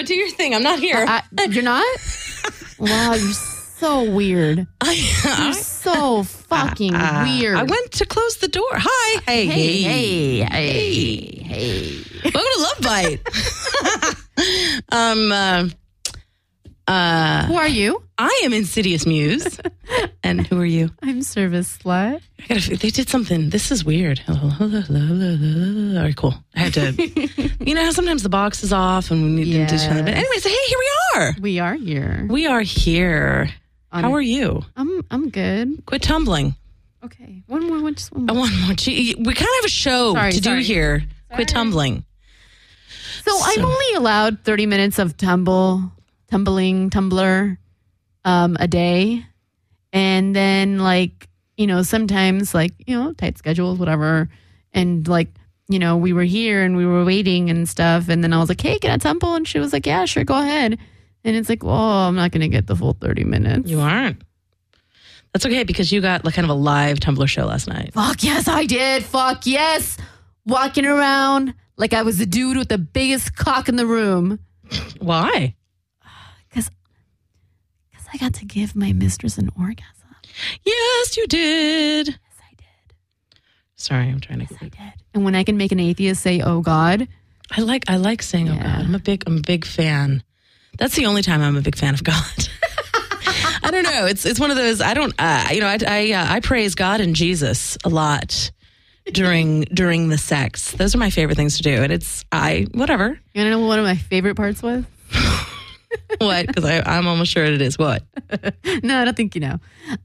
do your thing. I'm not here. You're not? Wow, you're so weird. You're so fucking weird. I went to close the door. Hi. Hey. Welcome to Love Bite. Who are you? I am Insidious Muse. And who are you? I'm Service Slut. They did something. This is weird. Hello. All right, cool. I have to, you know how sometimes the box is off and we need to do something. But anyways, hey, here we are. We are here. We are here. How are you? I'm good. Quit tumbling. Okay. One more. Just one more. One more. We kind of have a show to do here. Quit tumbling. So I'm only allowed 30 minutes of tumbler a day. And then sometimes tight schedules, whatever. And we were here and we were waiting and stuff. And then I was like, hey, can I tumble? And she was like, yeah, sure, go ahead. And it's like, I'm not going to get the full 30 minutes. You aren't. That's okay because you got kind of a live Tumblr show last night. Fuck yes, I did. Fuck yes. Walking around like I was the dude with the biggest cock in the room. Why? Because I got to give my mistress an orgasm. Yes, you did. Yes, I did. Sorry, I'm trying to. Yes, I did. And when I can make an atheist say, "Oh God," I like saying, "Oh God." I'm a big fan. That's the only time I'm a big fan of God. I don't know. It's one of those. I don't. I praise God and Jesus a lot during the sex. Those are my favorite things to do, and whatever. You want to know what one of my favorite parts was? What? Because I'm almost sure it is. What? No, I don't think you know.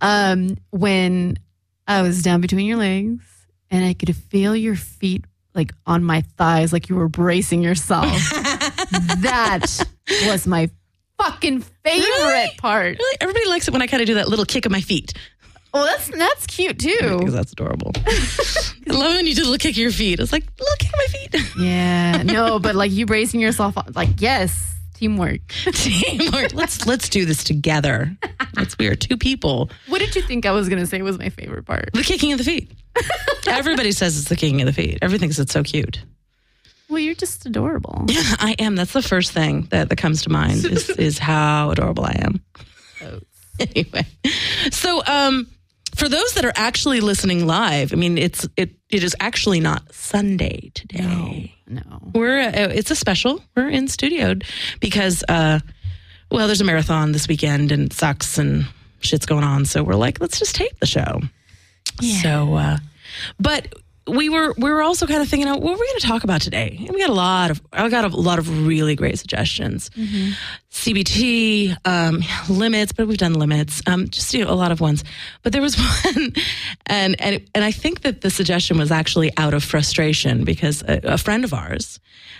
When I was down between your legs and I could feel your feet on my thighs, like you were bracing yourself. That was my fucking favorite part. Really? Everybody likes it when I kind of do that little kick of my feet. Well, that's cute too. Because that's adorable. I love when you do the little kick of your feet. It's like, little kick of my feet. Yeah. No, but you bracing yourself, yes. Teamwork. Let's do this together. We are two people. What did you think I was going to say was my favorite part? The kicking of the feet. Everybody says it's the kicking of the feet. Everything thinks it's so cute. Well, you're just adorable. Yeah, I am. That's the first thing that comes to mind is how adorable I am. Oh. Anyway, so for those that are actually listening live, I mean, it is actually not Sunday today. No. It's a special. We're in studio because there's a marathon this weekend and it sucks and shit's going on. So we're like, let's just tape the show. Yeah. So, but we were also kind of thinking, what are we going to talk about today? And I got a lot of really great suggestions. Mm-hmm. CBT, limits, but we've done limits, just a lot of ones. But there was one, and I think that the suggestion was actually out of frustration because a friend of ours,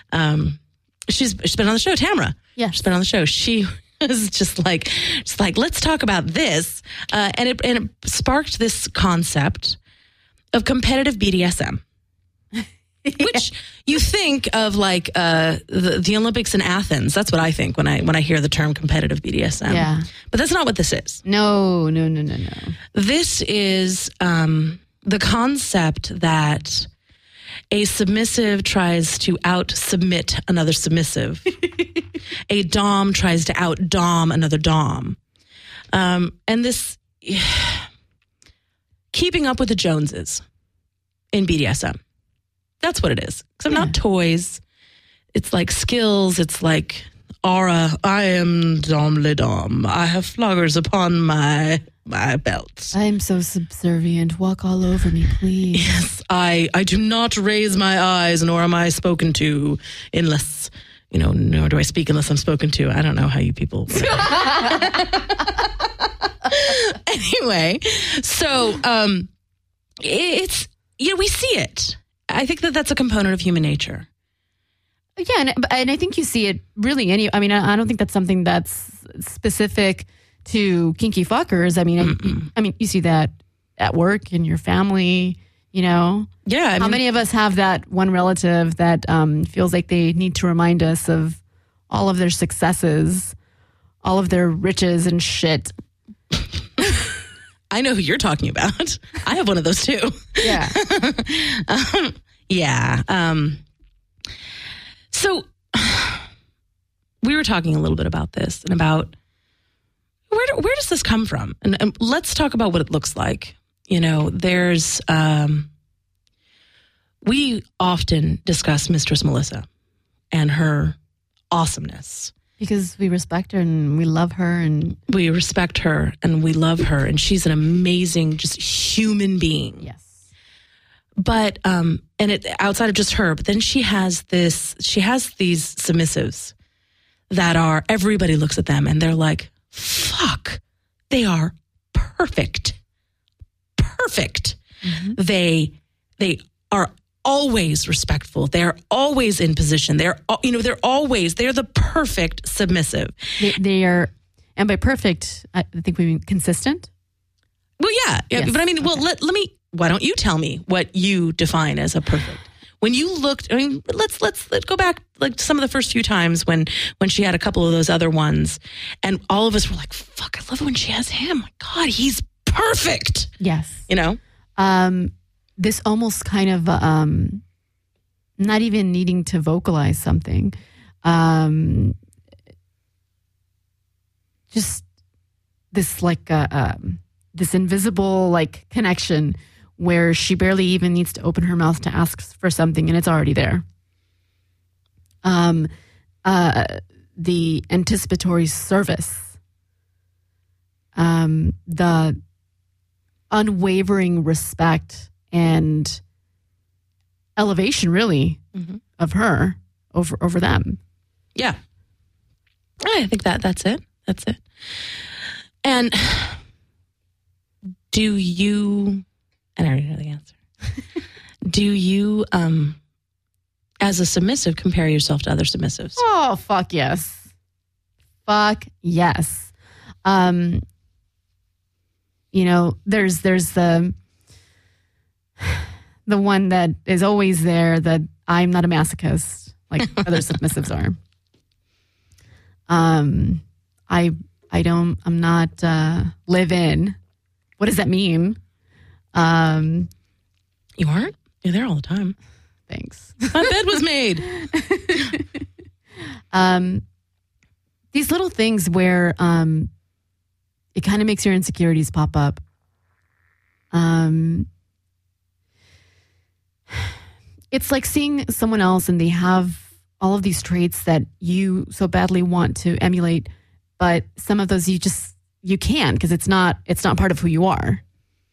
she's been on the show, Tamara. Yeah, she's been on the show. She was just like, let's talk about this, and it sparked this concept of competitive BDSM, which you think of the Olympics in Athens. That's what I think when I hear the term competitive BDSM. Yeah. But that's not what this is. No. This is the concept that a submissive tries to out-submit another submissive. A dom tries to out-dom another dom. And this... Keeping up with the Joneses in BDSM. That's what it is. Because I'm not toys. It's like skills. It's like aura. I am dom le dom. I have floggers upon my belt. I am so subservient. Walk all over me, please. Yes, I do not raise my eyes, nor am I spoken to unless, nor do I speak unless I'm spoken to. I don't know how you people... Anyway, so it's we see it. I think that's a component of human nature. Yeah, and I think you see it really. I don't think that's something that's specific to kinky fuckers. I mean, you see that at work in your family. Yeah. How many of us have that one relative that feels like they need to remind us of all of their successes, all of their riches and shit? I know who you're talking about. I have one of those too. Yeah. Yeah. So we were talking a little bit about this and about where does this come from? And let's talk about what it looks like. There's, we often discuss Mistress Melissa and her awesomeness. Because we respect her and we love her. And we respect her and we love her. And she's an amazing, just human being. Yes. But, outside of just her, but then she has these submissives that are, everybody looks at them and they're like, fuck, they are perfect. Perfect. Mm-hmm. They are always respectful. They're always in position. They're the perfect submissive. They are, and by perfect, I think we mean consistent. Well, yeah. Yes. But I mean, well, let me, why don't you tell me what you define as a perfect? When you looked, I mean, let's go back like some of the first few times when she had a couple of those other ones, and all of us were like, "Fuck, I love it when she has him. My God, he's perfect." Yes, This almost kind of not even needing to vocalize something, just this like this invisible like connection, where she barely even needs to open her mouth to ask for something and it's already there. The anticipatory service, the unwavering respect and elevation, really, mm-hmm. of her over them. Yeah. I think that's it. That's it. And do you... And I already know the answer. Do you, as a submissive, compare yourself to other submissives? Oh, fuck yes. Fuck yes. There's the one that is always there, that I'm not a masochist like other submissives are. I'm not live in. What does that mean? You aren't? You're there all the time. Thanks. My bed was made. These little things where it kind of makes your insecurities pop up. It's like seeing someone else and they have all of these traits that you so badly want to emulate, but some of those you can't, because it's not part of who you are.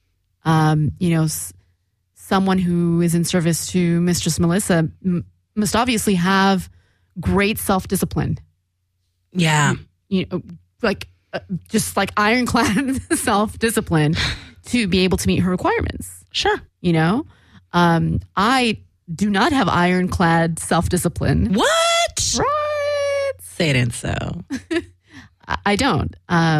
Someone who is in service to Mistress Melissa must obviously have great self-discipline. Yeah. Just like ironclad self-discipline to be able to meet her requirements. Sure. I do not have ironclad self-discipline. What? Right. Say it ain't so. I don't.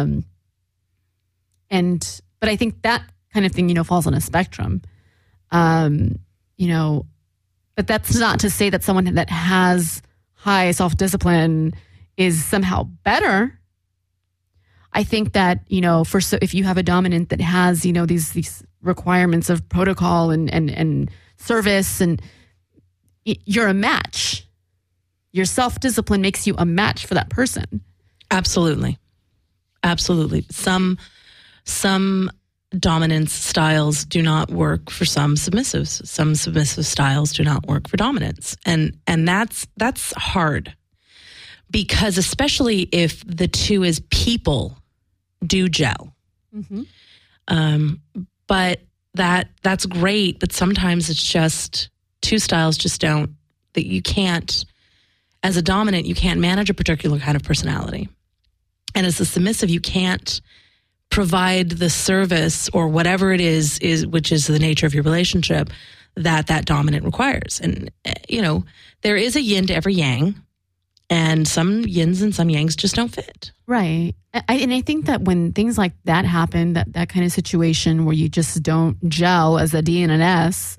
But I think that kind of thing, falls on a spectrum. But that's not to say that someone that has high self-discipline is somehow better. I think that, if you have a dominant that has, these requirements of protocol and service, and you're a match. Your self-discipline makes you a match for that person. Absolutely. Absolutely. Some dominance styles do not work for some submissives. Some submissive styles do not work for dominance. And that's hard, because especially if the two as people do gel. Mm-hmm. But that's great. But sometimes it's just two styles just don't, that you can't, as a dominant, you can't manage a particular kind of personality. And as a submissive, you can't provide the service or whatever it is which is the nature of your relationship that dominant requires. And, there is a yin to every yang, and some yins and some yangs just don't fit. Right. I think that when things like that happen, that kind of situation where you just don't gel as a D and an S,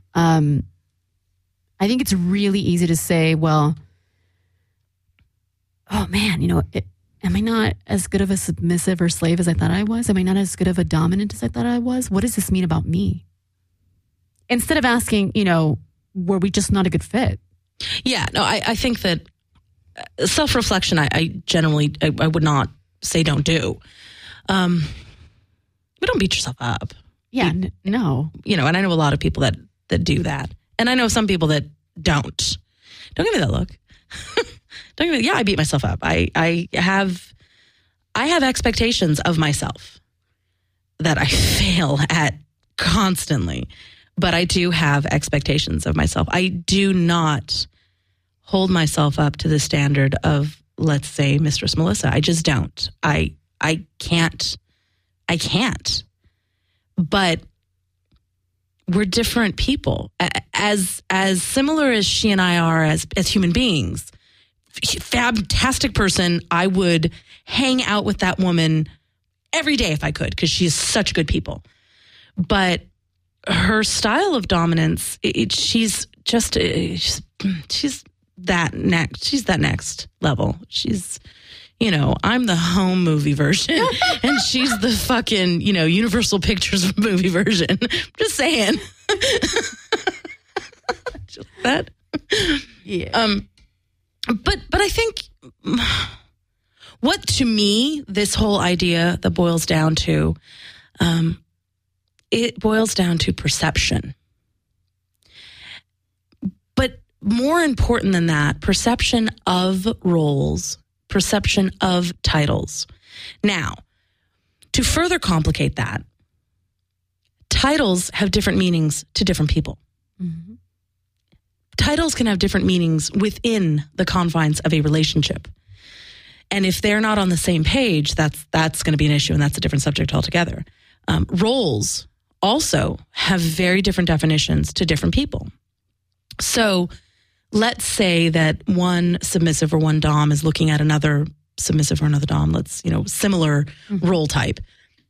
I think it's really easy to say, well, oh man, am I not as good of a submissive or slave as I thought I was? Am I not as good of a dominant as I thought I was? What does this mean about me? Instead of asking, were we just not a good fit? Yeah, no, I think that self-reflection, I generally, I would not say don't do. But don't beat yourself up. Yeah, no. And I know a lot of people that do that. And I know some people that don't. Don't give me that look. I beat myself up. I have expectations of myself that I fail at constantly. But I do have expectations of myself. I do not hold myself up to the standard of, let's say, Mistress Melissa. I just don't. I can't. But we're different people. As similar as she and I are as human beings, fantastic person. I would hang out with that woman every day if I could, because she is such good people. But her style of dominance, she's that next level. She's, I'm the home movie version and she's the fucking, Universal Pictures movie version. Just saying. Just that. Yeah. But I think what to me, this whole idea that boils down to, it boils down to perception. But more important than that, perception of roles, perception of titles. Now, to further complicate that, titles have different meanings to different people. Mm-hmm. Titles can have different meanings within the confines of a relationship. And if they're not on the same page, that's going to be an issue, and that's a different subject altogether. Roles also have very different definitions to different people. So let's say that one submissive or one dom is looking at another submissive or another dom, similar role type,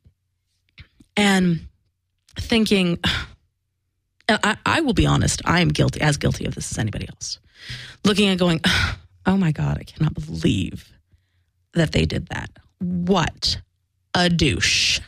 and thinking, I will be honest, I am as guilty of this as anybody else. Looking and going, oh my God, I cannot believe that they did that. What a douche.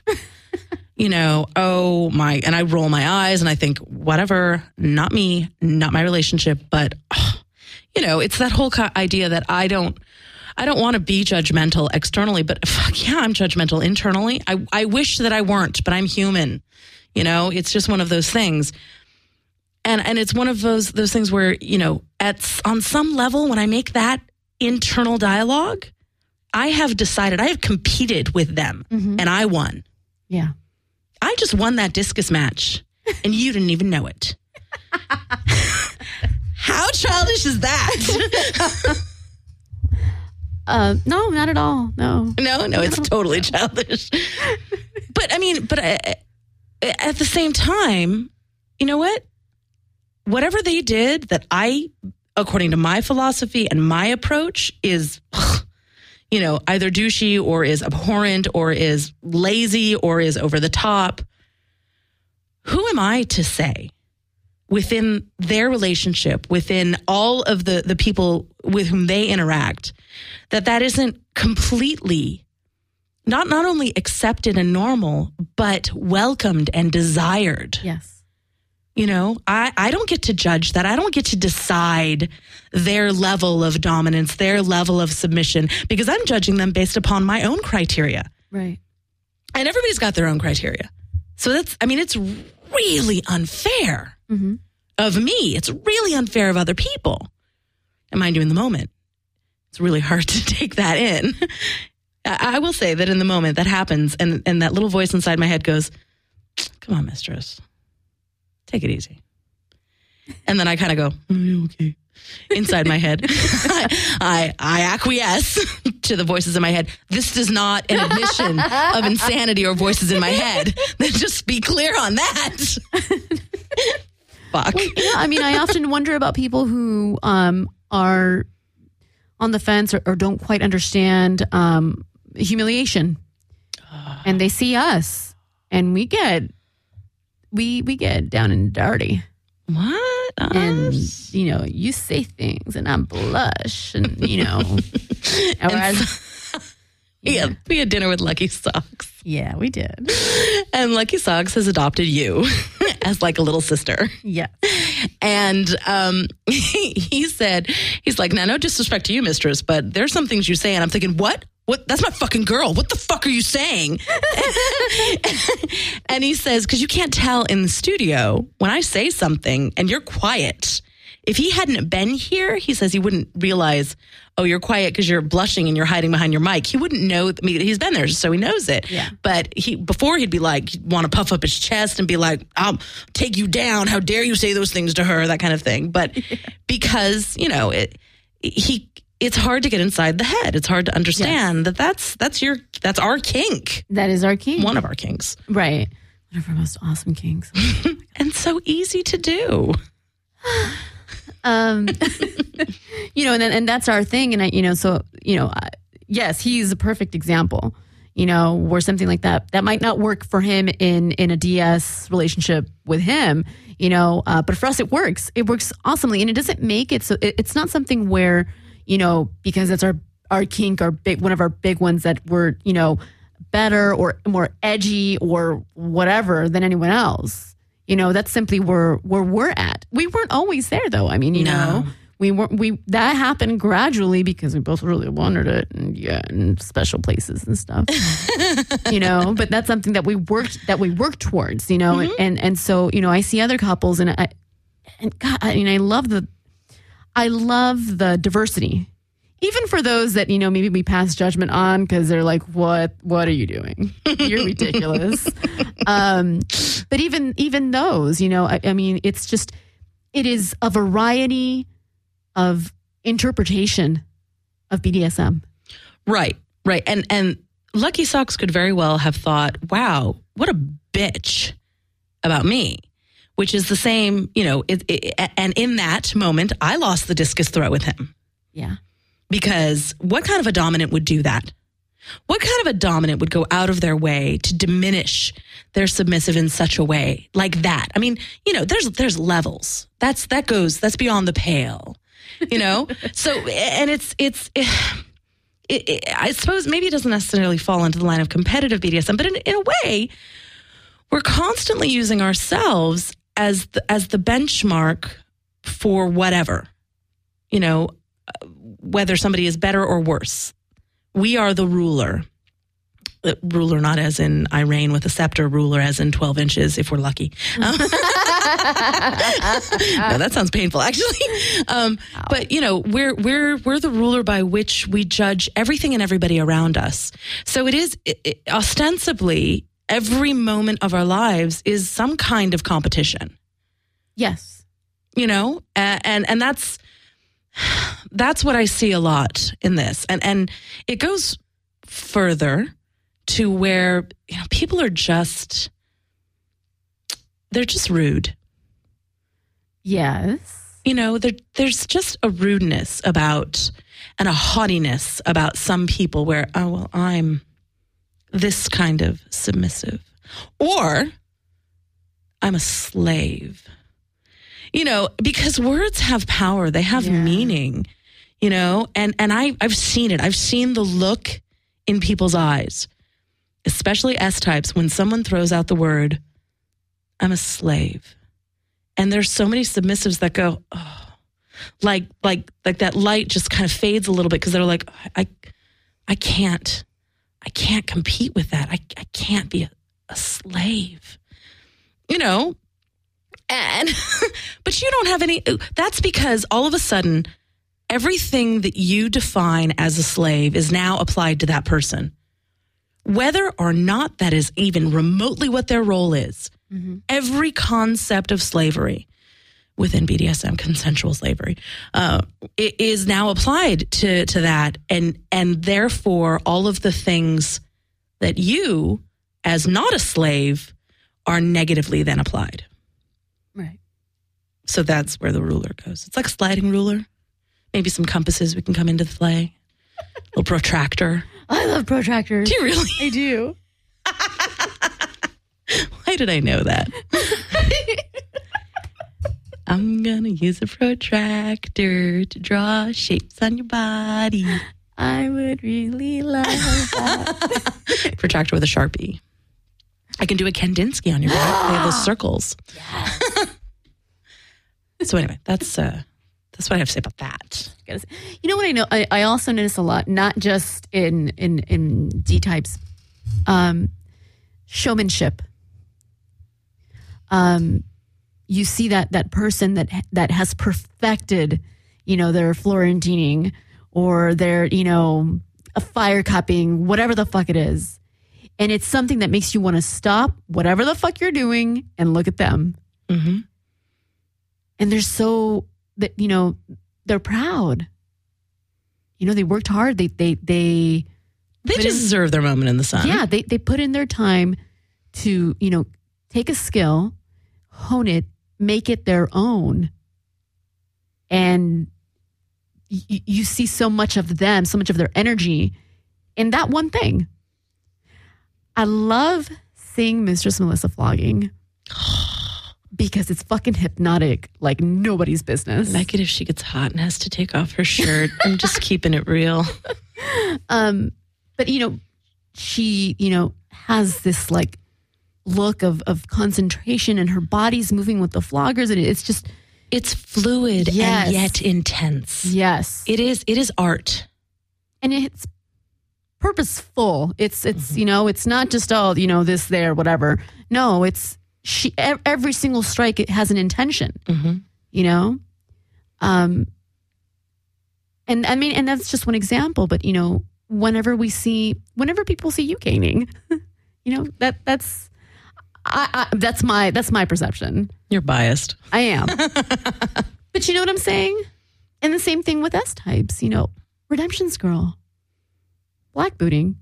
Oh my, and I roll my eyes and I think, whatever, not me, not my relationship. But, it's that whole idea that I don't want to be judgmental externally, but fuck yeah, I'm judgmental internally. I wish that I weren't, but I'm human. It's just one of those things. And it's one of those things where, on some level, when I make that internal dialogue, I have competed with them and I won. Yeah. I just won that discus match and you didn't even know it. How childish is that? No, not at all. No, it's totally childish. But at the same time, you know what? Whatever they did that according to my philosophy and my approach is, either douchey or is abhorrent or is lazy or is over the top. Who am I to say within their relationship, within all of the people with whom they interact, that isn't completely not only accepted and normal, but welcomed and desired? Yes. I don't get to judge that. I don't get to decide their level of dominance, their level of submission, because I'm judging them based upon my own criteria. Right. And everybody's got their own criteria. So it's really unfair of me. It's really unfair of other people. And mind you, in the moment, it's really hard to take that in. I will say that in the moment that happens and that little voice inside my head goes, come on, mistress. Take it easy. And then I kind of go, okay. Inside my head, I acquiesce to the voices in my head. This is not an admission of insanity or voices in my head. Let's just be clear on that. Fuck. Well, yeah, I often wonder about people who are on the fence or don't quite understand humiliation. And they see us and we get down and dirty. What? And, you say things and I blush and, we had dinner with Lucky Socks. Yeah, we did. And Lucky Socks has adopted you as like a little sister. Yeah. And he said, he's like, now, no disrespect to you, mistress, but there's some things you say, and I'm thinking, what? What? That's my fucking girl. What the fuck are you saying? And he says, because you can't tell in the studio when I say something and you're quiet. If he hadn't been here, he says he wouldn't realize, oh, you're quiet because you're blushing and you're hiding behind your mic. He wouldn't know. I mean, he's been there, so he knows it. Yeah. But before he'd be like, he'd want to puff up his chest and be like, I'll take you down. How dare you say those things to her? That kind of thing. But because, it's hard to get inside the head. It's hard to understand that's our kink. That is our kink. One of our kinks. Right. One of our most awesome kinks. And so easy to do. And that's our thing. And yes, he's a perfect example, where something like that might not work for him in a DS relationship with him, but for us, it works awesomely. And it doesn't make it so it's not something where, because that's our kink, one of our big ones that we're, better or more edgy or whatever than anyone else. That's simply where we're at. We weren't always there, though. I mean, that happened gradually because we both really wanted it, and in special places and stuff. But that's something that we worked towards. Mm-hmm. and so I see other couples, and I love the diversity. Even for those that, maybe we pass judgment on because they're like, what are you doing? You're ridiculous. But even those, I mean, it is a variety of interpretation of BDSM. Right. And Lucky Socks could very well have thought, wow, what a bitch about me. Which is the same, and in that moment, I lost the discus throw with him. Yeah. Because what kind of a dominant would do that? What kind of a dominant would go out of their way to diminish their submissive in such a way like that? I mean, there's levels. That's beyond the pale, So, and I suppose maybe it doesn't necessarily fall into the line of competitive BDSM, but in a way, we're constantly using ourselves as the benchmark for whatever, whether somebody is better or worse. We are the ruler. Ruler not as in I reign with a scepter, ruler as in 12 inches if we're lucky. No, that sounds painful actually. But we're the ruler by which we judge everything and everybody around us. So it is ostensibly every moment of our lives is some kind of competition. Yes. And that's what I see a lot in this. And it goes further to where people are they're just rude. Yes. There's just a rudeness about and a haughtiness about some people where, oh, well, I'm this kind of submissive. Or I'm a slave. Because words have power. They have meaning, and I've seen it. I've seen the look in people's eyes, especially S-types, when someone throws out the word, I'm a slave. And there's so many submissives that go, oh, like that light just kind of fades a little bit because they're like, I can't compete with that. I can't be a slave, And, but you don't have any, that's because all of a sudden, everything that you define as a slave is now applied to that person. Whether or not that is even remotely what their role is. Mm-hmm. Every concept of slavery within BDSM, consensual slavery, it is now applied to that. And therefore, all of the things that you, as not a slave, are negatively then applied. Right. So that's where the ruler goes. It's like a sliding ruler. Maybe some compasses we can come into play. A little protractor. I love protractors. Do you really? I do. Why did I know that? I'm going to use a protractor to draw shapes on your body. I would really love that. Protractor with a Sharpie. I can do a Kandinsky on your back. They have those circles. Yes. So anyway, that's what I have to say about that. You know what I know? I also notice a lot, not just in D types, showmanship. You see that person that has perfected, their Florentining or their, a fire cupping, whatever the fuck it is. And it's something that makes you want to stop whatever the fuck you're doing and look at them. Mm-hmm. And they're so that, they're proud. They worked hard. They deserve their moment in the sun. Yeah, they put in their time to, take a skill, hone it, make it their own. And you see so much of them, so much of their energy in that one thing. I love seeing Mistress Melissa flogging because it's fucking hypnotic like nobody's business. Like it if she gets hot and has to take off her shirt. I'm just keeping it real. But, she, has this like look of concentration and her body's moving with the floggers. And it's fluid and yet intense. Yes. It is art. And it's purposeful. It's it's not just, this, there, whatever. No, it's every single strike, it has an intention, And that's just one example, but whenever people see you caning, that's my perception. You're biased. I am. But you know what I'm saying? And the same thing with S types, redemption's girl, black booting.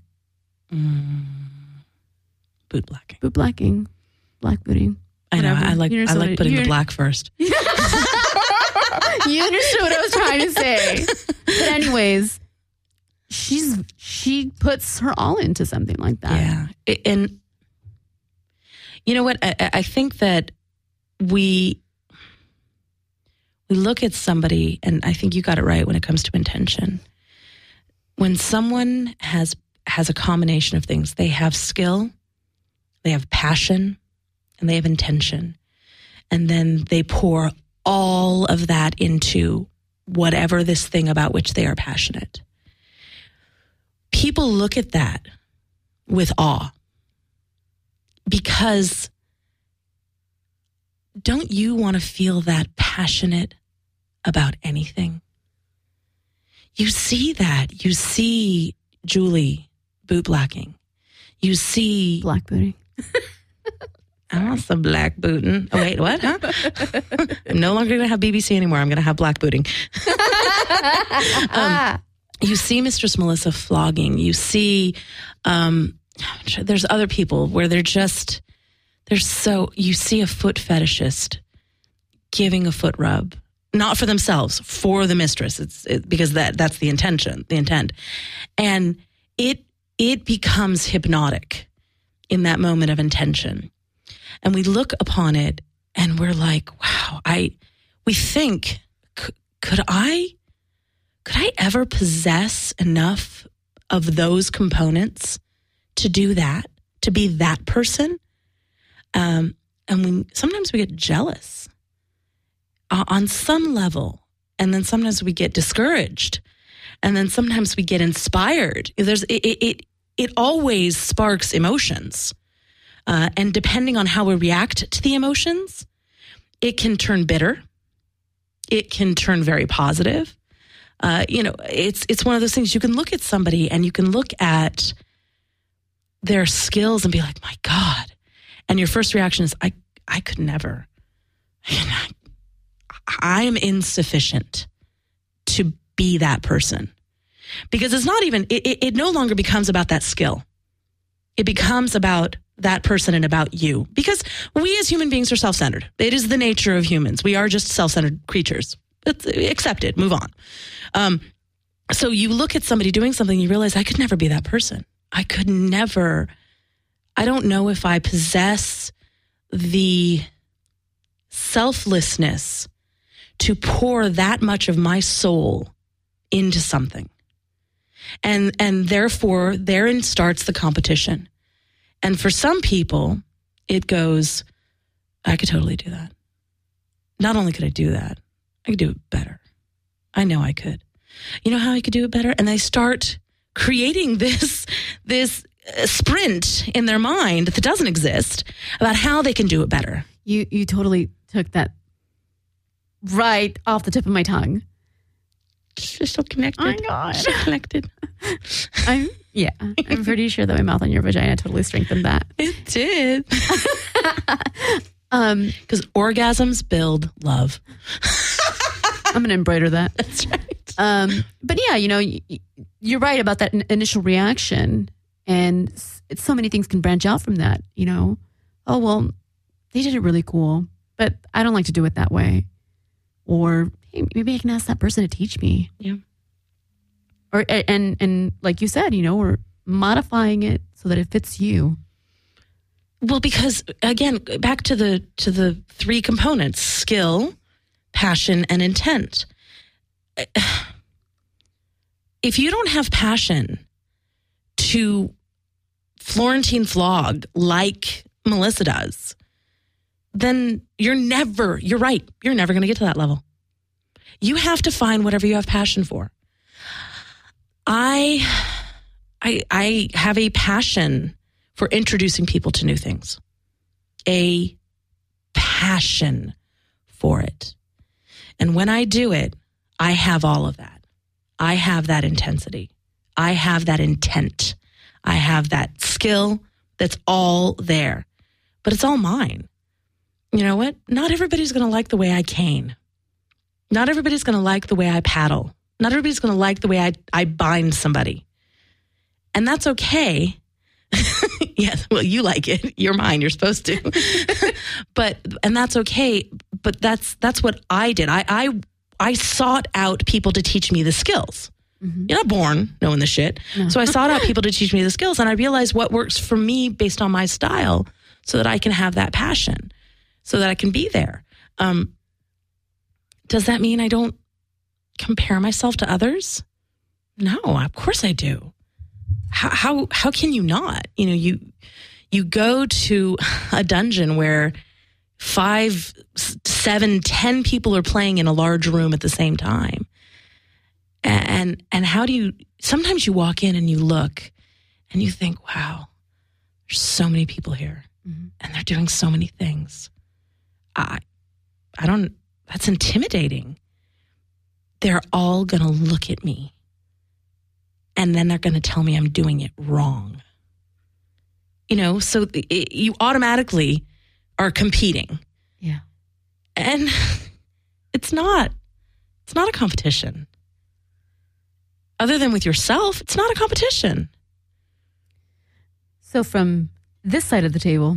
Boot blacking. Boot blacking. Black booting. Whatever. I know. I like putting the black first. You understood what I was trying to say. But anyways, she puts her all into something like that. Yeah. And you know what? I think that we look at somebody, and I think you got it right when it comes to intention. When someone has a combination of things, they have skill, they have passion, and they have intention. And then they pour all of that into whatever this thing about which they are passionate. People look at that with awe because don't you want to feel that passionate about anything? You see that. You see Julie boot blacking. You see black booting. I want some black booting. Oh, wait, what? Huh? I'm no longer going to have BBC anymore. I'm going to have black booting. You see Mistress Melissa flogging. You see, there's other people where you see a foot fetishist giving a foot rub, not for themselves, for the mistress. Because that's the intent. And it becomes hypnotic in that moment of intention. And we look upon it and we're like, wow, we think, could I ever possess enough of those components to do that, to be that person? And sometimes we get jealous on some level, and then sometimes we get discouraged, and then sometimes we get inspired. It always sparks emotions. And depending on how we react to the emotions, it can turn bitter. It can turn very positive. It's one of those things. You can look at somebody and you can look at their skills and be like, my God. And your first reaction is, I could never. I am insufficient to be that person. Because it's not even, it no longer becomes about that skill. It becomes about that person and about you. Because we as human beings are self-centered. It is the nature of humans. We are just self-centered creatures. It's accepted. Move on. So you look at somebody doing something, you realize, I could never be that person. I could never. I don't know if I possess the selflessness to pour that much of my soul into something. And therefore, therein starts the competition. And for some people, it goes, I could totally do that. Not only could I do that, I could do it better. I know I could. You know how I could do it better? And they start creating this sprint in their mind that doesn't exist about how they can do it better. You totally took that right off the tip of my tongue. Just so connected. Oh my God. So connected. I'm pretty sure that my mouth on your vagina totally strengthened that. It did. Because orgasms build love. I'm going to embroider that. That's right. But yeah, you're right about that initial reaction. And it's so many things can branch out from that, Oh, well, they did it really cool, but I don't like to do it that way. Or hey, maybe I can ask that person to teach me. Yeah. Or and like you said, we're modifying it so that it fits you. Well, because again, back to the three components: skill, passion, and intent. If you don't have passion to Florentine flog like Melissa does, then you're right. You're never going to get to that level. You have to find whatever you have passion for. I have a passion for introducing people to new things. A passion for it. And when I do it, I have all of that. I have that intensity. I have that intent. I have that skill that's all there. But it's all mine. You know what? Not everybody's going to like the way I cane. Not everybody's going to like the way I paddle. Not everybody's going to like the way I bind somebody. And that's okay. Yes, well, you like it. You're mine. You're supposed to. And that's okay. But that's what I did. I sought out people to teach me the skills. Mm-hmm. You're not born knowing the shit. No. So I sought out people to teach me the skills, and I realized what works for me based on my style so that I can have that passion, so that I can be there. Does that mean I don't compare myself to others? No, of course I do. How can you not? You go to a dungeon where 5, 7, 10 people are playing in a large room at the same time. And how do you, sometimes you walk in and you look and you think, wow, there's so many people here and they're doing so many things. That's intimidating. They're all going to look at me and then they're going to tell me I'm doing it wrong. So you automatically are competing. Yeah. And it's not a competition. Other than with yourself, it's not a competition. So from this side of the table,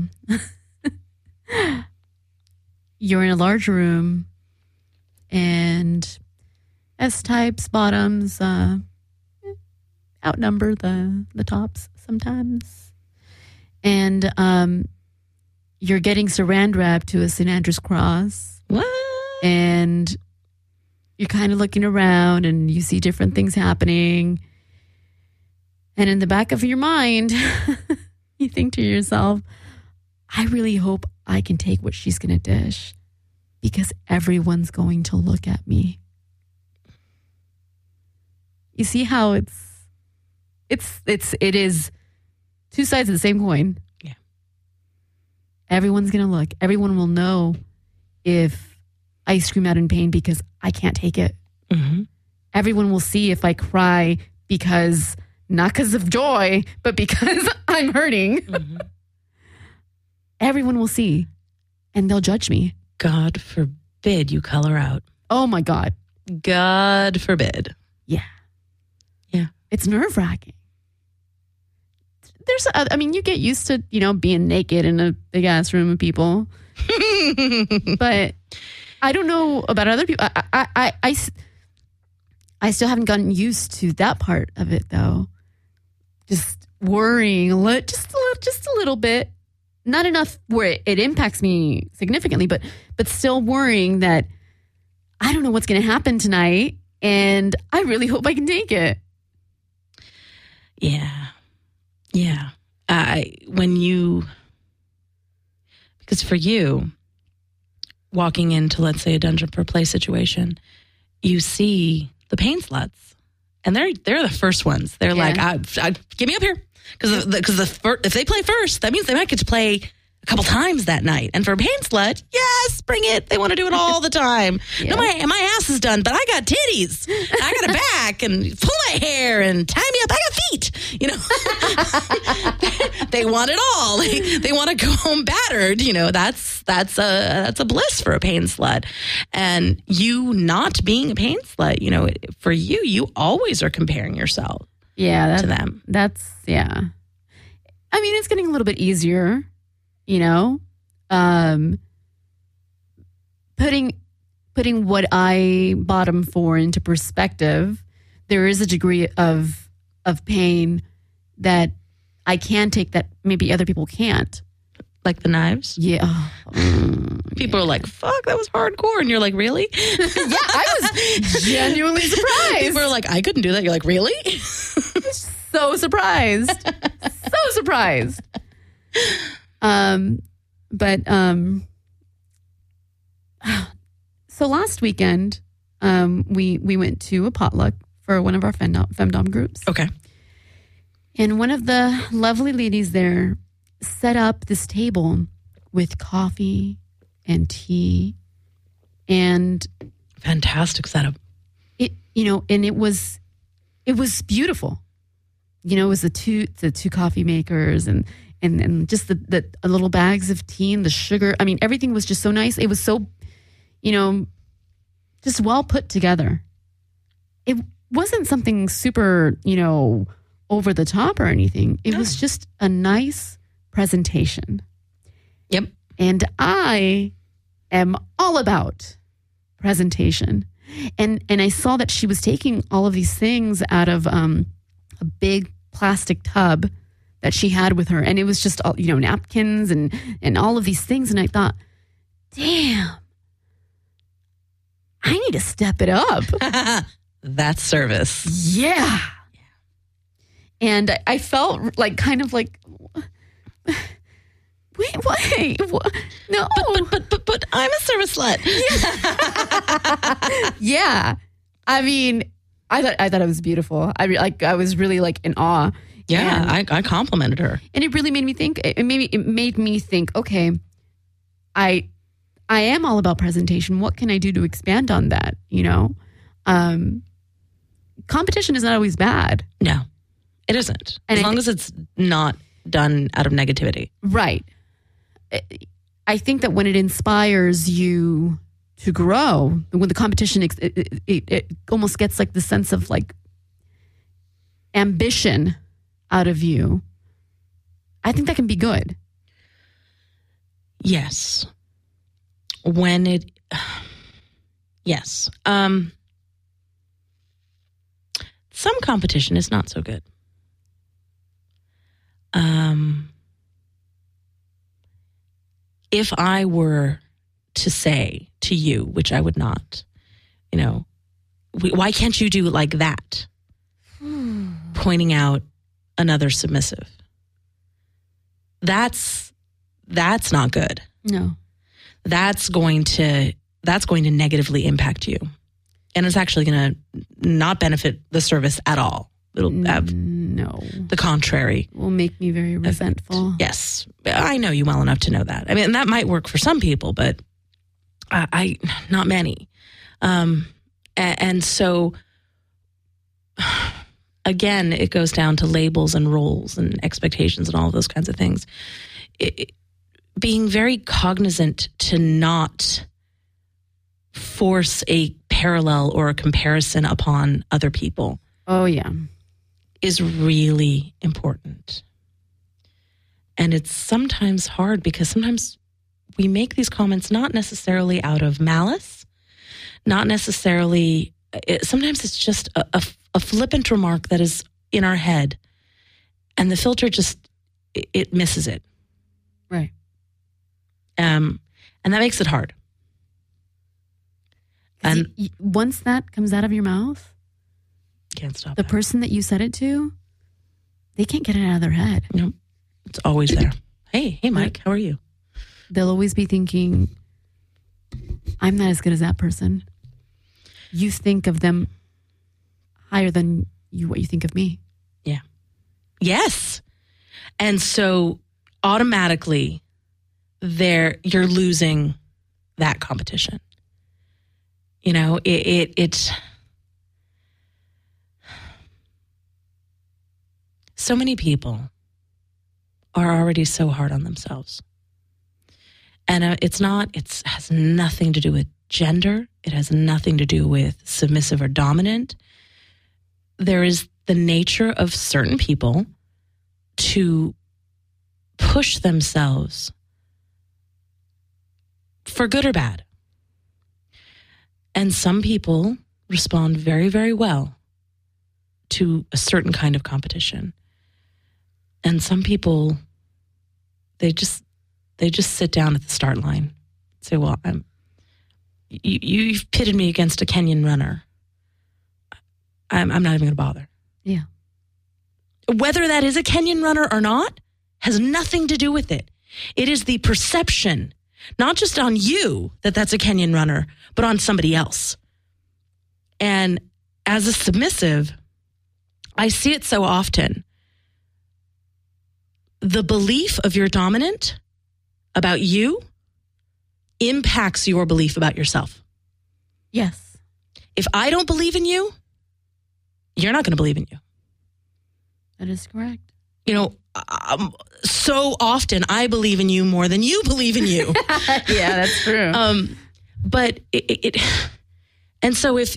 you're in a large room and S-types, bottoms, outnumber the tops sometimes. And you're getting saran wrap to a St. Andrew's cross. What? And you're kind of looking around and you see different things happening. And in the back of your mind, you think to yourself, I really hope I can take what she's going to dish because everyone's going to look at me. You see how it is two sides of the same coin. Yeah. Everyone's going to look. Everyone will know if I scream out in pain because I can't take it. Mm-hmm. Everyone will see if I cry not because of joy, but because I'm hurting. Mm-hmm. Everyone will see and they'll judge me. God forbid you color out. Oh my God. God forbid. Yeah. Yeah. It's nerve-wracking. You get used to, being naked in a big ass room of people. But I don't know about other people. I still haven't gotten used to that part of it though. Just worrying just a little bit. Not enough where it impacts me significantly, but still worrying that I don't know what's going to happen tonight and I really hope I can take it. Yeah. Yeah. When you Because for you, walking into, let's say, a dungeon for play situation, you see the pain sluts, and they're the first ones. They're like, get me up here. Because if they play first, that means they might get to play a couple times that night. And for a pain slut, yes, bring it. They want to do it all the time. Yeah. No, my ass is done, but I got titties. I got a back and pull my hair and tie me up. I got feet. You know, they want it all. They want to go home battered. You know, that's a bliss for a pain slut. And you not being a pain slut, you know, for you always are comparing yourself. Yeah, to them. That's I mean, it's getting a little bit easier. You know, putting what I bottom for into perspective, there is a degree of pain that I can take that maybe other people can't. Like the knives? Yeah. People are like, fuck, that was hardcore. And you're like, really? Yeah, I was genuinely surprised. People are like, I couldn't do that. You're like, really? So surprised. So surprised. So last weekend, we went to a potluck for one of our femdom groups. Okay. And one of the lovely ladies there set up this table with coffee and tea and fantastic setup. And it was beautiful. You know, it was the two coffee makers and just the little bags of tea and the sugar. I mean, everything was just so nice. It was so, just well put together. It wasn't something super, over the top or anything. It was just a nice presentation. Yep. And I am all about presentation. And I saw that she was taking all of these things out of a big plastic tub that she had with her. And it was just, all, napkins and all of these things. And I thought, damn, I need to step it up. That's service. Yeah. And I felt like kind of like, wait, what? No. But I'm a service slut. Yeah. Yeah. I mean, I thought it was beautiful. I was really like in awe. Yeah, I complimented her. And it really made me think, it made me think, okay, I am all about presentation. What can I do to expand on that? Competition is not always bad. No, it isn't. And as long as it's not done out of negativity. Right. I think that when it inspires you to grow, when the competition, it almost gets like the sense of like ambition out of you. I think that can be good. Yes. Yes. Some competition is not so good. If I were to say to you, which I would not, why can't you do it like that? Pointing out another submissive. That's not good. No. That's going to negatively impact you. And it's actually going to not benefit the service at all. It'll have the contrary. It will make me very resentful. Yes. I know you well enough to know that. I mean, that might work for some people, but not many. And so, again, it goes down to labels and roles and expectations and all of those kinds of things. Being very cognizant to not force a parallel or a comparison upon other people. Oh, yeah. Is really important. And it's sometimes hard because sometimes we make these comments not necessarily out of malice, not necessarily, sometimes it's just a flippant remark that is in our head and the filter just, it misses it. Right. And that makes it hard. And once that comes out of your mouth, can't stop the person that you said it to, they can't get it out of their head. Nope. It's always there. Hey, Mike, how are you? they'll always be thinking, I'm not as good as that person. You think of them higher than what you think of me. Yeah. Yes. And so automatically you're losing that competition. You know, it so many people are already so hard on themselves. And it has nothing to do with gender. It has nothing to do with submissive or dominant. There is the nature of certain people to push themselves for good or bad. And some people respond very, very well to a certain kind of competition. And some people, they just sit down at the start line. Say, well, you've pitted me against a Kenyan runner. I'm not even going to bother. Yeah. Whether that is a Kenyan runner or not has nothing to do with it. It is the perception, not just on you that that's a Kenyan runner, but on somebody else. And as a submissive, I see it so often. The belief of your dominant about you impacts your belief about yourself. Yes. If I don't believe in you, you're not going to believe in you. That is correct. You know, so often I believe in you more than you believe in you. Yeah, that's true. But and so if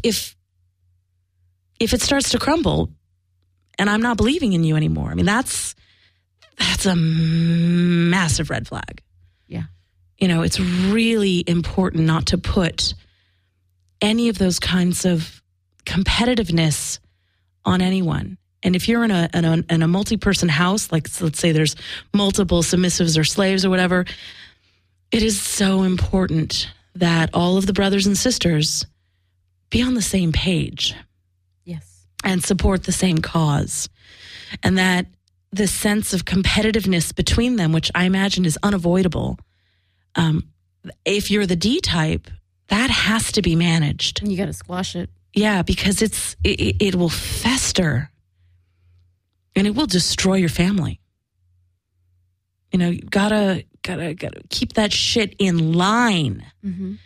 it starts to crumble and I'm not believing in you anymore, I mean, that's a massive red flag. Yeah. You know, it's really important not to put any of those kinds of competitiveness on anyone. And if you're in a multi-person house, like let's say there's multiple submissives or slaves or whatever, it is so important that all of the brothers and sisters be on the same page. Yes. And support the same cause. And that the sense of competitiveness between them, which I imagine is unavoidable, if you're the D type, that has to be managed. And you got to squash it. Yeah, because it will fester. And it will destroy your family. You know, you gotta keep that shit in line. Mm-hmm.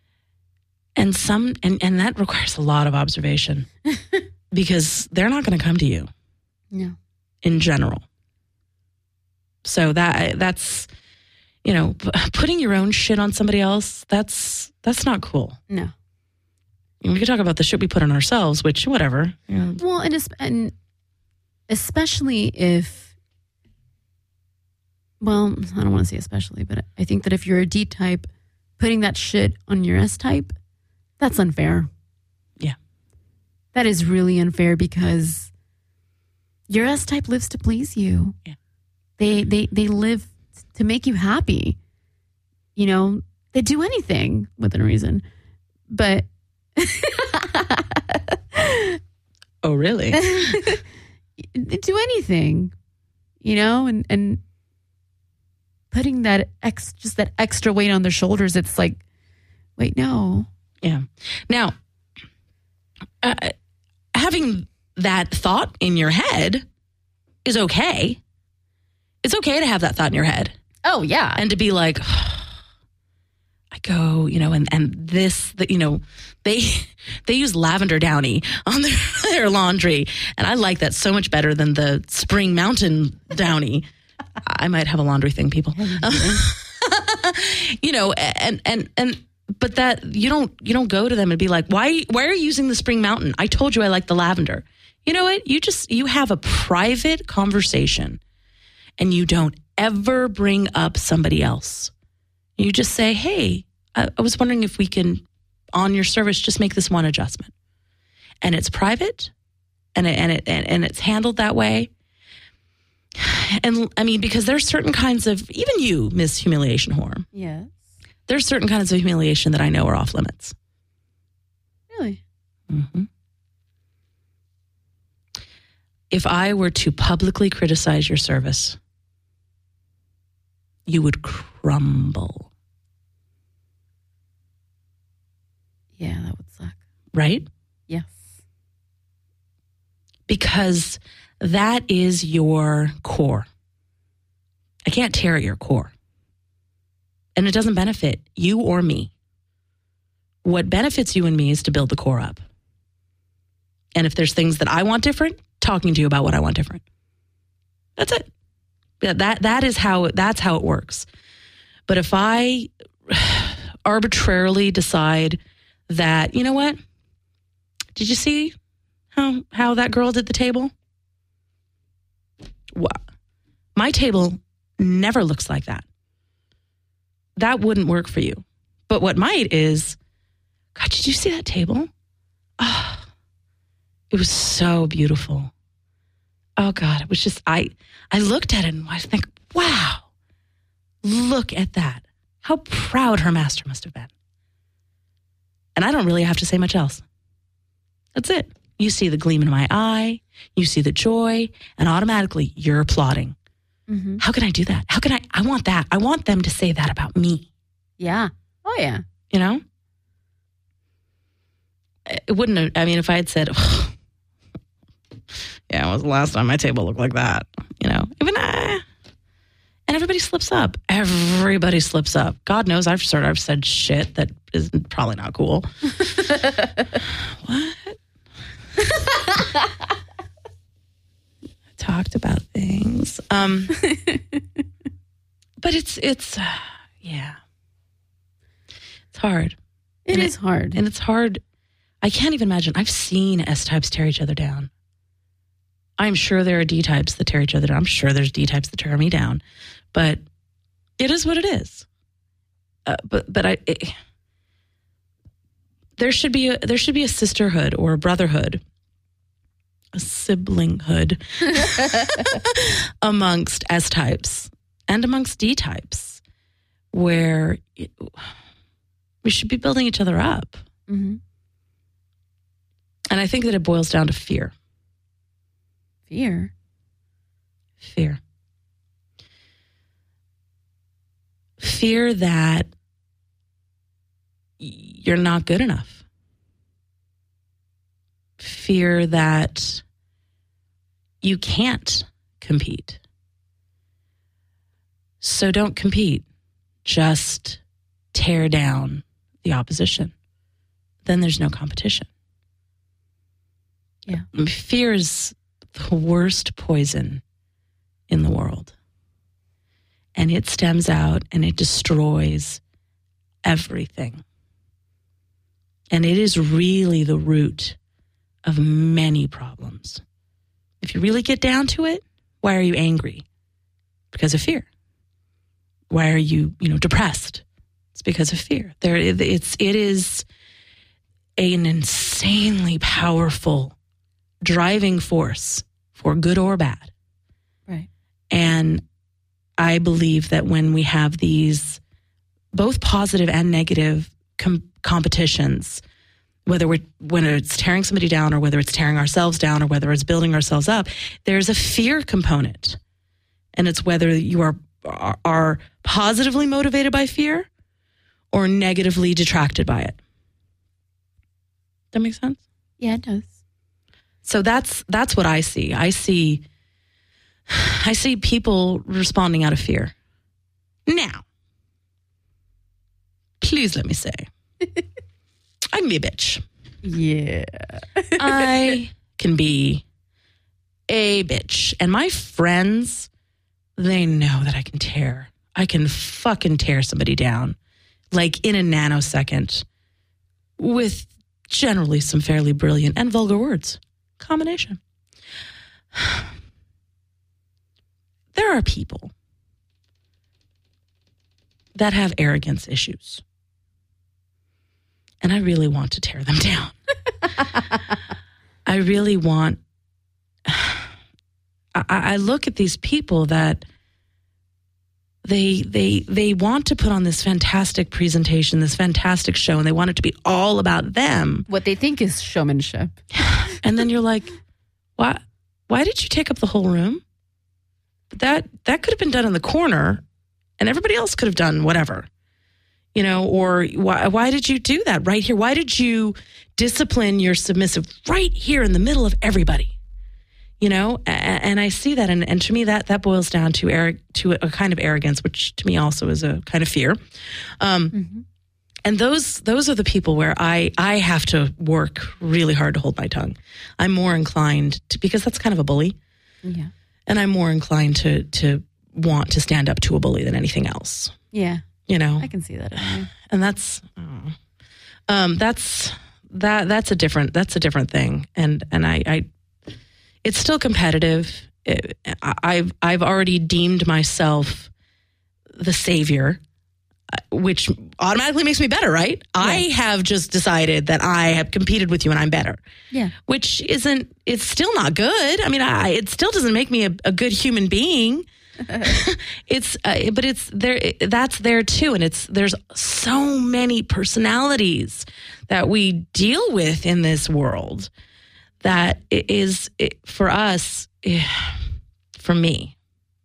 And that requires a lot of observation because they're not going to come to you. No. In general. So that's, you know, putting your own shit on somebody else, that's not cool. No. We could talk about the shit we put on ourselves, which whatever. Yeah. Well, and especially if, well, I don't want to say especially, but I think that if you're a D type, putting that shit on your S type, that's unfair. Yeah. That is really unfair because your S type lives to please you. Yeah. They live to make you happy. You know, they do anything within reason. But oh, really? They do anything, you know, and putting that just that extra weight on their shoulders, it's like, wait, no. Yeah. Now, having that thought in your head is okay. It's okay to have that thought in your head. Oh, yeah. And to be like, I go, you know, and this, you know, they use lavender Downy on their laundry. And I like that so much better than the Spring Mountain Downy. I might have a laundry thing, people. You know, but that you don't go to them and be like, why are you using the Spring Mountain? I told you I like the lavender. You know what? You have a private conversation and you don't ever bring up somebody else. You just say, hey, I was wondering if we can, on your service, just make this one adjustment. And it's private and it's handled that way. And I mean, because there's certain kinds of, even you, Miss Humiliation Whore. Yes. There's certain kinds of humiliation that I know are off limits. Really? Mm-hmm. If I were to publicly criticize your service, you would crumble. Yeah, that would suck. Right? Yes. Because that is your core. I can't tear at your core. And it doesn't benefit you or me. What benefits you and me is to build the core up. And if there's things that I want different, talking to you about what I want different. That's it. Yeah, that's how it works. But if I arbitrarily decide that, you know what? Did you see how that girl did the table? Well, my table never looks like that. That wouldn't work for you. But what might is, God, did you see that table? Oh, it was so beautiful. Oh, God, it was just, I looked at it and I think, wow, look at that. How proud her master must have been. And I don't really have to say much else. That's it. You see the gleam in my eye, you see the joy, and automatically you're applauding. Mm-hmm. How can I do that? How can I want that. I want them to say that about me. Yeah. Oh, yeah. You know? It wouldn't have, I mean, if I had said, oh, yeah, it was the last time my table looked like that, you know, even and everybody slips up. Everybody slips up. God knows I've said shit that is probably not cool. What? Talked about things. But it's yeah. It's hard. It is hard. And it's hard. I can't even imagine. I've seen S-types tear each other down. I'm sure there are D-types that tear each other down. I'm sure there's D-types that tear me down. But it is what it is. There should be a sisterhood or a brotherhood, a siblinghood amongst S-types and amongst D-types, where we should be building each other up. Mm-hmm. And I think that it boils down to fear. Fear? Fear. Fear that you're not good enough. Fear that you can't compete. So don't compete. Just tear down the opposition. Then there's no competition. Yeah. Fear is the worst poison in the world. And it stems out and it destroys everything. And it is really the root of many problems. If you really get down to it, why are you angry? Because of fear. Why are you, depressed? It's because of fear. It is an insanely powerful driving force for good or bad. Right. And I believe that when we have these both positive and negative competitions, whether it's tearing somebody down or whether it's tearing ourselves down or whether it's building ourselves up, there's a fear component. And it's whether you are positively motivated by fear or negatively detracted by it. That makes sense? Yeah, it does. So that's what I see. I see people responding out of fear. Now, please let me say, I can be a bitch. Yeah. I can be a bitch. And my friends, they know that I can tear. I can fucking tear somebody down, like in a nanosecond, with generally some fairly brilliant and vulgar words. Combination. There are people that have arrogance issues. And I really want to tear them down. I really want... I look at these people that they want to put on this fantastic presentation, this fantastic show, and they want it to be all about them. What they think is showmanship. And then you're like, why did you take up the whole room? That could have been done in the corner, and everybody else could have done whatever, or why did you do that right here? Why did you discipline your submissive right here in the middle of everybody? And I see that, and to me that boils down to a kind of arrogance, which to me also is a kind of fear. And those are the people where I have to work really hard to hold my tongue. I'm more inclined to, because that's kind of a bully. Yeah. And I'm more inclined to want to stand up to a bully than anything else. Yeah. I can see that. And that's a different thing. And I it's still competitive. I've already deemed myself the savior, which automatically makes me better, right? Yeah. I have just decided that I have competed with you and I'm better. Yeah. Which it's still not good. I mean, it still doesn't make me a good human being. But it's there. That's there too. And there's so many personalities that we deal with in this world that for us, for me,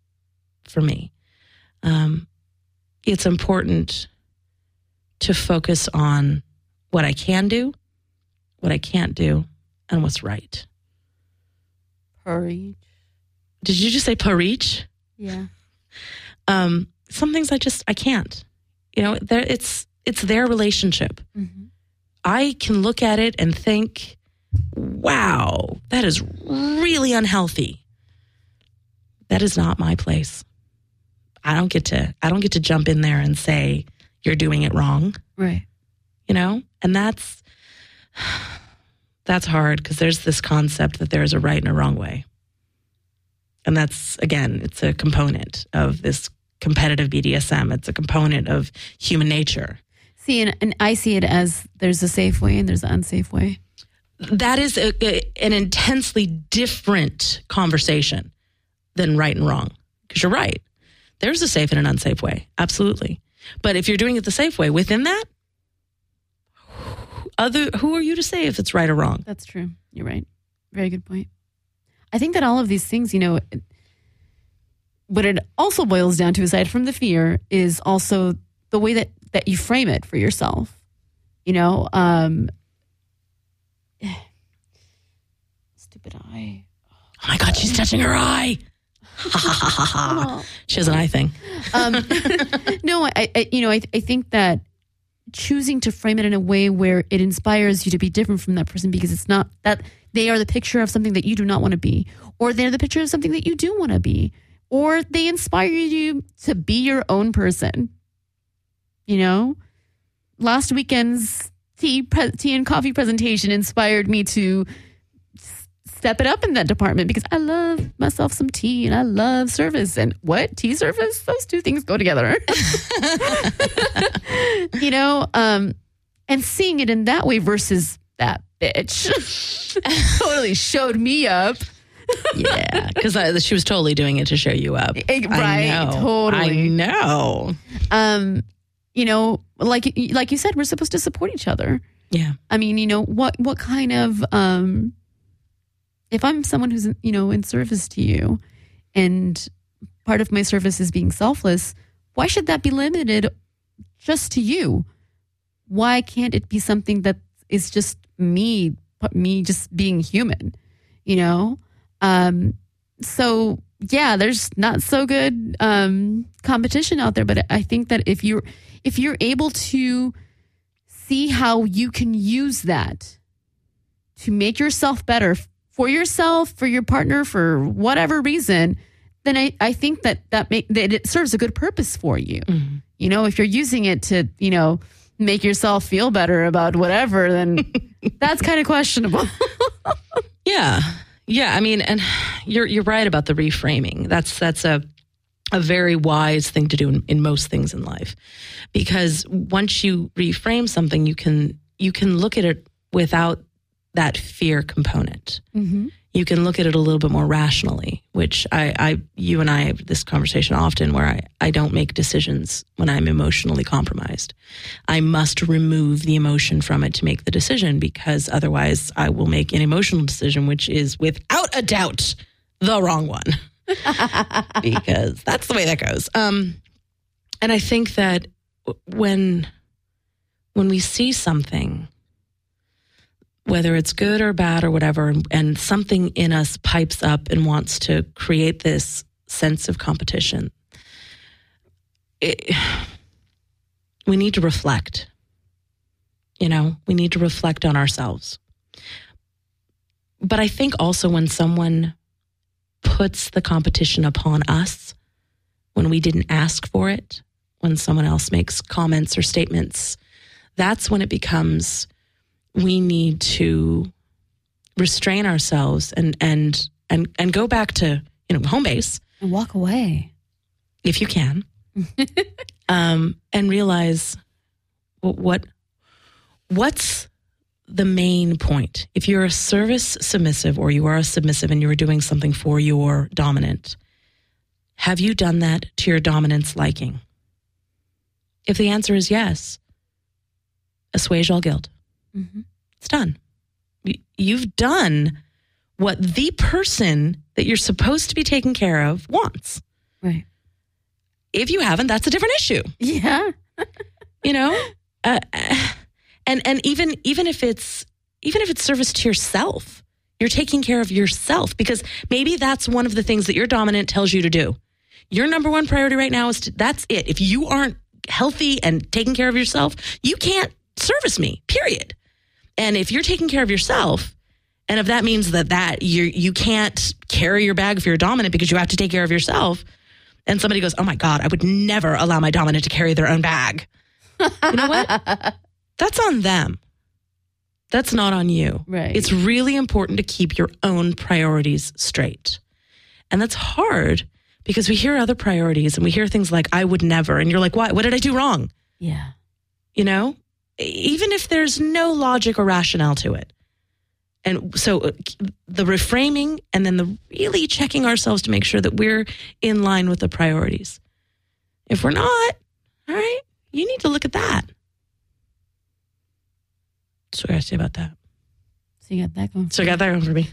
it's important to focus on what I can do, what I can't do, and what's right. Preach. Did you just say preach? Yeah. Some things I can't. It's their relationship. Mm-hmm. I can look at it and think, wow, that is really unhealthy. That is not my place. I don't get to jump in there and say you're doing it wrong. Right. And that's hard because there's this concept that there's a right and a wrong way. And that's, again, it's a component of this competitive BDSM. It's a component of human nature. See, and I see it as there's a safe way and there's an unsafe way. That is an intensely different conversation than right and wrong. Because you're right. There's a safe and an unsafe way. Absolutely. But if you're doing it the safe way, within that, who are you to say if it's right or wrong? That's true. You're right. Very good point. I think that all of these things, what it also boils down to, aside from the fear, is also the way that you frame it for yourself. Stupid eye. Oh my God, she's touching her eye. She has an eye thing. No, I think that choosing to frame it in a way where it inspires you to be different from that person, because it's not that they are the picture of something that you do not want to be, or they're the picture of something that you do want to be, or they inspire you to be your own person. Last weekend's tea and coffee presentation inspired me to step it up in that department because I love myself some tea and I love service. And what? Tea service? Those two things go together. And seeing it in that way versus that bitch totally showed me up. Yeah, because she was totally doing it to show you up. Right, totally. I know. Like you said, we're supposed to support each other. Yeah. I mean, what kind of, if I'm someone who's, in service to you and part of my service is being selfless, why should that be limited just to you? Why can't it be something that is just me just being human, So yeah, there's not so good competition out there, but I think that if you're able to see how you can use that to make yourself better for yourself, for your partner, for whatever reason, then I think that it serves a good purpose for you. Mm-hmm. If you're using it to, make yourself feel better about whatever, then that's kind of questionable. Yeah. Yeah. I mean, and you're right about the reframing. That's a very wise thing to do in most things in life, because once you reframe something, you can look at it without that fear component. Mm-hmm. You can look at it a little bit more rationally, which you and I have this conversation often where I don't make decisions when I'm emotionally compromised. I must remove the emotion from it to make the decision, because otherwise I will make an emotional decision, which is without a doubt the wrong one. Because that's the way that goes. And I think that when we see something, whether it's good or bad or whatever, and something in us pipes up and wants to create this sense of competition, we need to reflect. You know, we need to reflect on ourselves. But I think also when someone puts the competition upon us, when we didn't ask for it, when someone else makes comments or statements, that's when it becomes, we need to restrain ourselves and go back to, home base. And walk away. If you can. And realize what's the main point. If you're a service submissive or you are a submissive and you are doing something for your dominant, have you done that to your dominant's liking? If the answer is yes, assuage all guilt. Mm-hmm. It's done. You've done what the person that you're supposed to be taking care of wants. Right. If you haven't, that's a different issue. Yeah. And even if it's service to yourself, you're taking care of yourself, because maybe that's one of the things that your dominant tells you to do. Your number one priority right now is that's it. If you aren't healthy and taking care of yourself, you can't service me, period. And if you're taking care of yourself, and if that means that you can't carry your bag for your dominant because you have to take care of yourself, and somebody goes, oh my God, I would never allow my dominant to carry their own bag. You know what? That's on them. That's not on you. Right. It's really important to keep your own priorities straight. And that's hard because we hear other priorities and we hear things like, I would never. And you're like, why? What did I do wrong? Yeah. Even if there's no logic or rationale to it. And so the reframing and then the really checking ourselves to make sure that we're in line with the priorities. If we're not, all right, you need to look at that. That's what I say about that. So you got that going. So I got that going for me.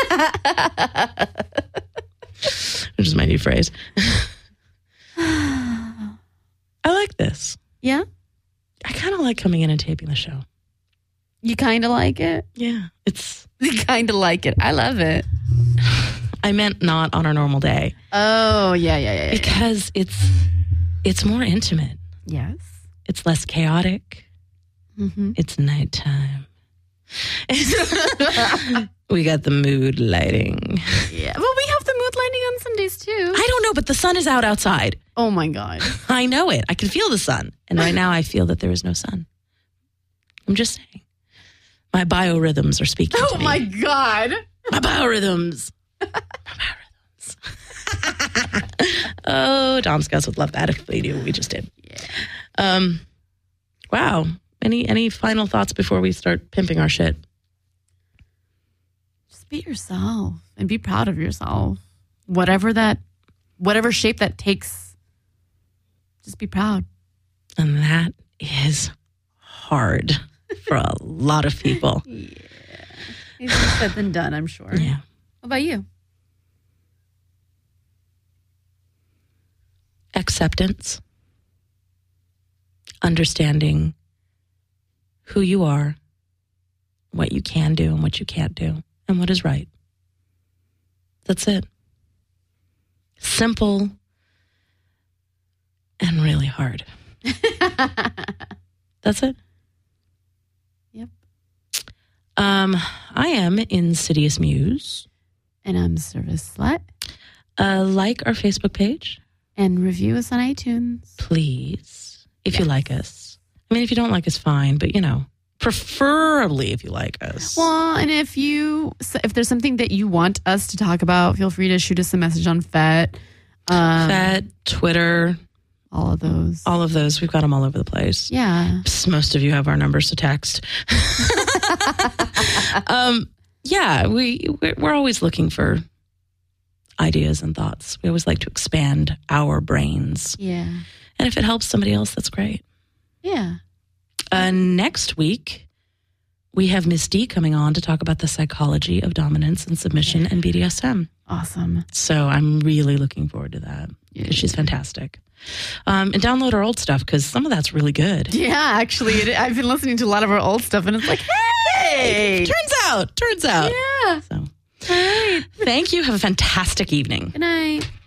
Which is my new phrase. I like this. Yeah? I kind of like coming in and taping the show. You kind of like it? Yeah. You kind of like it. I love it. I meant not on our normal day. Oh, yeah. Because it's more intimate. Yes. It's less chaotic. Mm-hmm. It's nighttime. We got the mood lighting. Yeah. Well, we have the mood lighting on Sundays too. I don't know, but the sun is out outside. Oh my God. I know it. I can feel the sun. And right now I feel that there is no sun. I'm just saying. My biorhythms are speaking to me. Oh my God. My biorhythms. Oh, Dom Scouts would love that if they knew what we just did. Yeah. Wow. Any final thoughts before we start pimping our shit? Just be yourself and be proud of yourself. Whatever shape that takes, just be proud. And that is hard for a lot of people. Yeah. Easier said than done, I'm sure. Yeah. What about you? Acceptance. Understanding who you are, what you can do and what you can't do, and what is right. That's it. Simple and really hard. That's it. Yep. I am Insidious Muse. And I'm Service Slut. Like our Facebook page. And review us on iTunes. Please. If you like us. I mean, if you don't like us, fine. But, preferably if you like us. Well, and if there's something that you want us to talk about, feel free to shoot us a message on FET. FET, Twitter. All of those. All of those. We've got them all over the place. Yeah. Most of you have our numbers to text. Yeah, we're always looking for ideas and thoughts. We always like to expand our brains. Yeah. And if it helps somebody else, that's great. Yeah. Next week, we have Miss D coming on to talk about the psychology of dominance and submission and BDSM. Awesome. So I'm really looking forward to that because she's fantastic. and download our old stuff because some of that's really good. Yeah, actually, I've been listening to a lot of our old stuff, and it's like, hey, turns out. Yeah. So, all right. thank you. Have a fantastic evening. Good night.